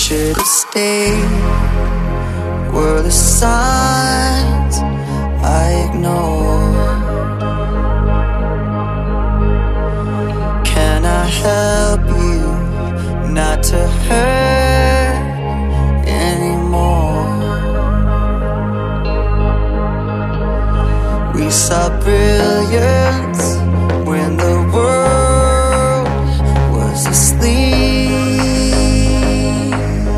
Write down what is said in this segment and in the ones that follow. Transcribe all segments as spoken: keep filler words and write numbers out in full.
should have stayed. Were the signs I ignored? Can I help you not to hurt anymore? We saw brilliance when the world was asleep.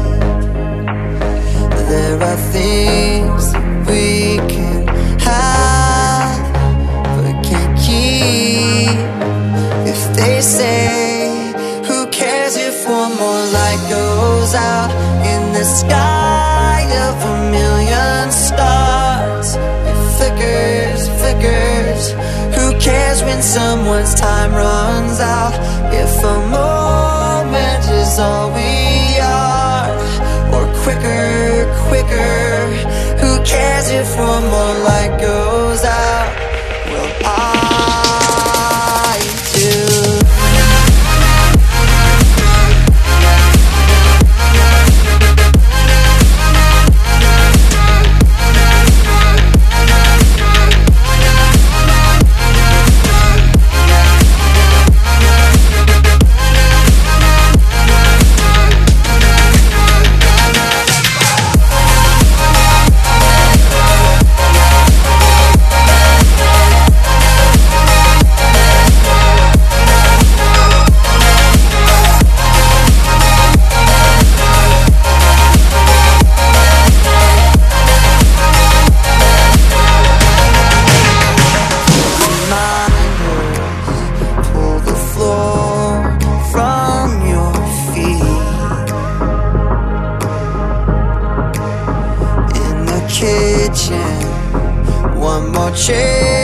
There are things that we can have but can't keep. If they say, who cares if one more light goes out in the sky of a million stars? It flickers, flickers. Who cares when someone's time runs out? If a moment is all we are, or quicker, quicker. Who cares if one more light goes out? Well, I do. Kitchen, one more chair.